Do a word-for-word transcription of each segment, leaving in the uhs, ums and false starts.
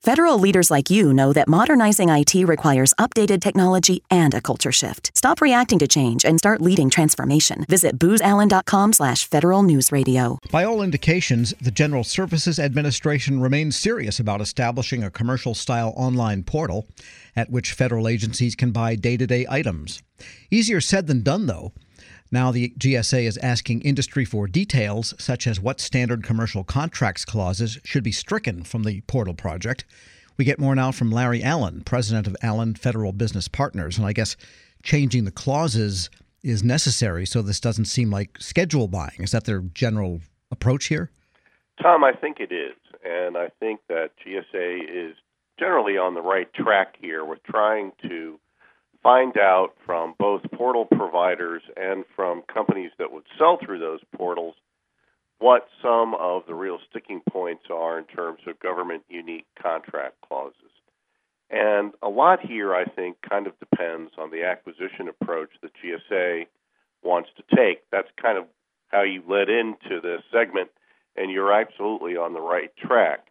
Federal leaders like you know that modernizing I T requires updated technology and a culture shift. Stop reacting to change and start leading transformation. Visit booz allen dot com slash federal news radio. By all indications, the General Services Administration remains serious about establishing a commercial-style online portal at which federal agencies can buy day-to-day items. Easier said than done, though. Now the G S A is asking industry for details, such as what standard commercial contracts clauses should be stricken from the portal project. We get more now from Larry Allen, president of Allen Federal Business Partners. And I guess changing the clauses is necessary so this doesn't seem like schedule buying. Is that their general approach here? Tom, I think it is. And I think that G S A is generally on the right track here with trying to find out from both portal providers and from companies that would sell through those portals what some of the real sticking points are in terms of government-unique contract clauses. And a lot here, I think, kind of depends on the acquisition approach that G S A wants to take. That's kind of how you led into this segment, and you're absolutely on the right track.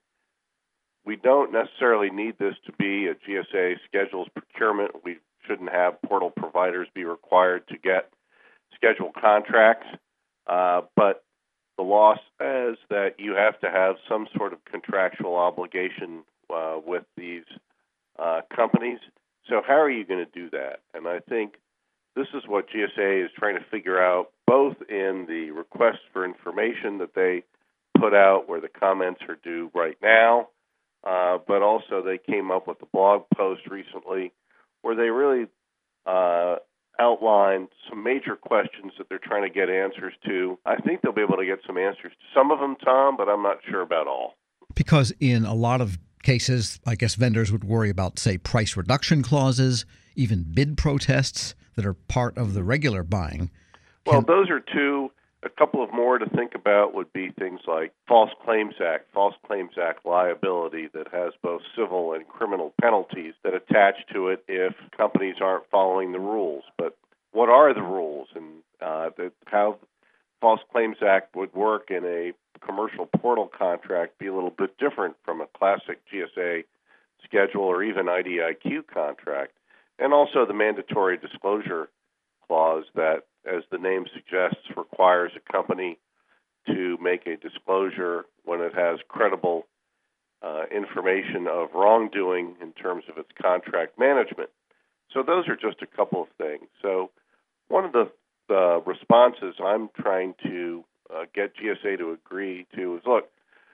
We don't necessarily need this to be a G S A schedules procurement. We shouldn't have portal providers be required to get scheduled contracts, uh, but the law says that you have to have some sort of contractual obligation uh, with these uh, companies. So how are you going to do that? And I think this is what G S A is trying to figure out, both in the request for information that they put out where the comments are due right now, uh, but also they came up with a blog post recently where they really uh, outlined some major questions that they're trying to get answers to. I think they'll be able to get some answers to some of them, Tom, but I'm not sure about all. Because in a lot of cases, I guess vendors would worry about, say, price reduction clauses, even bid protests that are part of the regular buying. Can... Well, those are two. A couple of more to think about would be things like False Claims Act, False Claims Act liability that has both civil and criminal penalties that attach to it if companies aren't following the rules. But what are the rules, and uh, the, how False Claims Act would work in a commercial portal contract be a little bit different from a classic G S A schedule or even I D I Q contract, and also the mandatory disclosure clause that, as the name suggests, requires a company to make a disclosure when it has credible uh, information of wrongdoing in terms of its contract management. So those are just a couple of things. So one of the, the responses I'm trying to uh, get G S A to agree to is, look,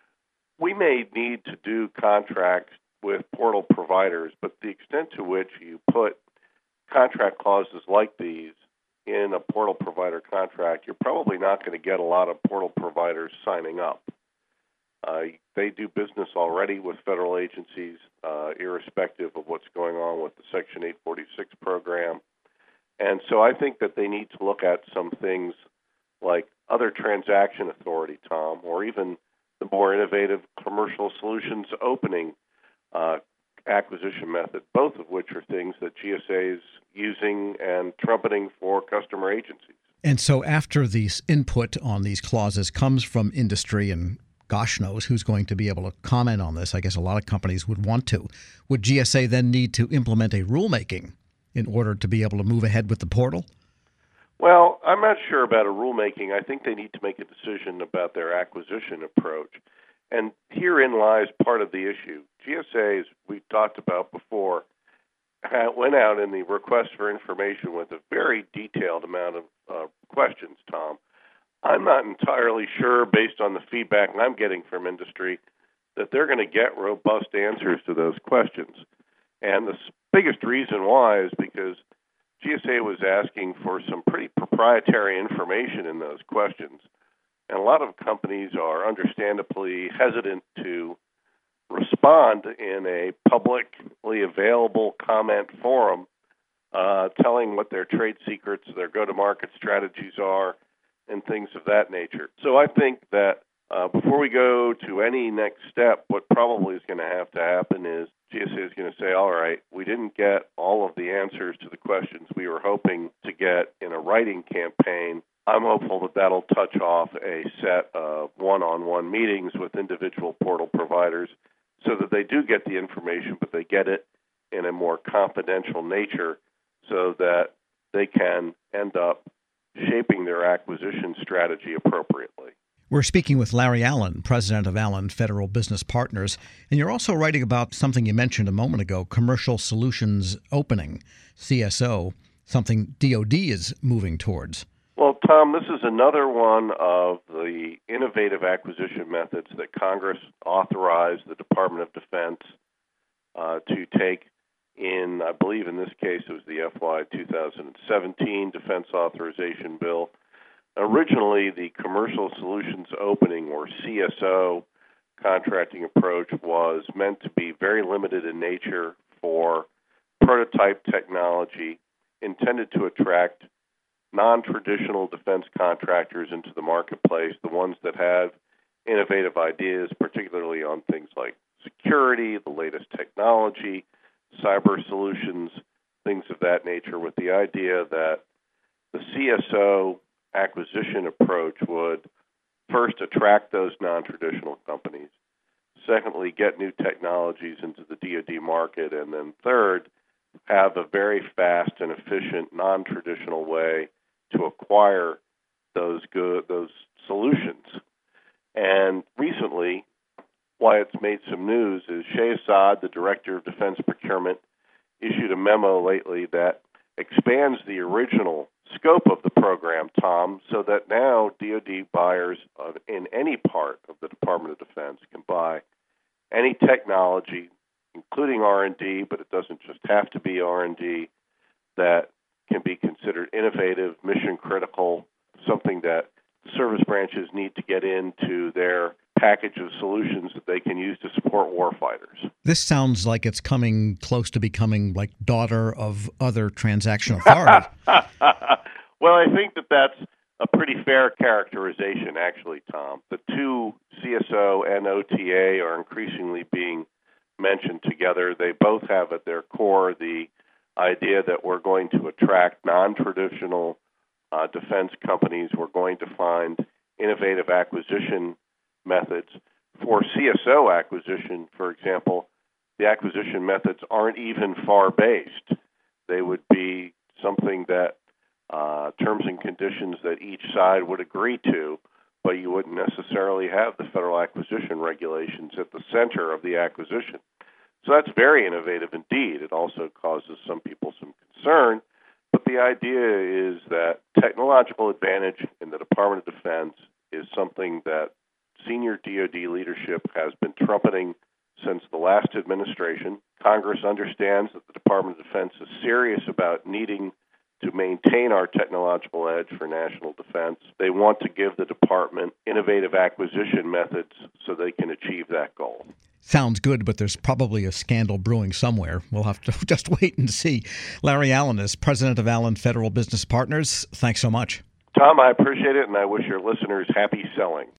we may need to do contracts with portal providers, but the extent to which you put contract clauses like these in a portal provider contract, you're probably not going to get a lot of portal providers signing up. Uh, they do business already with federal agencies, uh, irrespective of what's going on with the Section eight forty-six program. And so I think that they need to look at some things like other transaction authority, Tom, or even the more innovative commercial solutions opening uh, acquisition method, both of which are things that G S A is using and trumpeting for customer agencies. And so after these input on these clauses comes from industry, and gosh knows who's going to be able to comment on this. I guess a lot of companies would want to. Would G S A then need to implement a rulemaking in order to be able to move ahead with the portal? Well, I'm not sure about a rulemaking. I think they need to make a decision about their acquisition approach. And herein lies part of the issue. G S A, as we've talked about before, went out in the request for information with a very detailed amount of uh, questions, Tom. I'm not entirely sure, based on the feedback I'm getting from industry, that they're going to get robust answers to those questions. And the biggest reason why is because G S A was asking for some pretty proprietary information in those questions. And a lot of companies are understandably hesitant to respond in a publicly available comment forum, uh, telling what their trade secrets, their go-to-market strategies are, and things of that nature. So I think that uh, before we go to any next step, what probably is going to have to happen is G S A is going to say, all right, we didn't get all of the answers to the questions we were hoping to get in a writing campaign. I'm hopeful that that'll touch off a set of one-on-one meetings with individual portal providers so that they do get the information, but they get it in a more confidential nature so that they can end up shaping their acquisition strategy appropriately. We're speaking with Larry Allen, president of Allen Federal Business Partners, and you're also writing about something you mentioned a moment ago, Commercial Solutions Opening, C S O, something D O D is moving towards. Well, Tom, this is another one of the innovative acquisition methods that Congress authorized the Department of Defense uh, to take in, I believe in this case it was the F Y twenty seventeen Defense Authorization Bill. Originally, the Commercial Solutions Opening, or C S O, contracting approach was meant to be very limited in nature for prototype technology intended to attract non-traditional defense contractors into the marketplace, the ones that have innovative ideas, particularly on things like security, the latest technology, cyber solutions, things of that nature, with the idea that the C S O acquisition approach would first attract those non-traditional companies, secondly, get new technologies into the D O D market, and then third, have a very fast and efficient non-traditional way to acquire those good those solutions. And recently, why it's made some news is Shay Assad, the Director of Defense Procurement, issued a memo lately that expands the original scope of the program, Tom, so that now D O D buyers of, in any part of the Department of Defense can buy any technology, including R and D, but it doesn't just have to be R and D, that can be considered innovative, mission-critical, something that service branches need to get into their package of solutions that they can use to support warfighters. This sounds like it's coming close to becoming like daughter of other transaction authority. Well, I think that that's a pretty fair characterization, actually, Tom. The two, C S O and O T A, are increasingly being mentioned together. They both have at their core the idea that we're going to attract non-traditional uh, defense companies. We're going to find innovative acquisition methods. For C S O acquisition, for example, the acquisition methods aren't even FAR-based. They would be something that uh, terms and conditions that each side would agree to, but you wouldn't necessarily have the federal acquisition regulations at the center of the acquisition. So that's very innovative indeed. It also causes some people some concern, but the idea is that technological advantage in the Department of Defense is something that senior D O D leadership has been trumpeting since the last administration. Congress understands that the Department of Defense is serious about needing to maintain our technological edge for national defense. They want to give the department innovative acquisition methods so they can achieve that goal. Sounds good, but there's probably a scandal brewing somewhere. We'll have to just wait and see. Larry Allen is president of Allen Federal Business Partners. Thanks so much. Tom, I appreciate it, and I wish your listeners happy selling.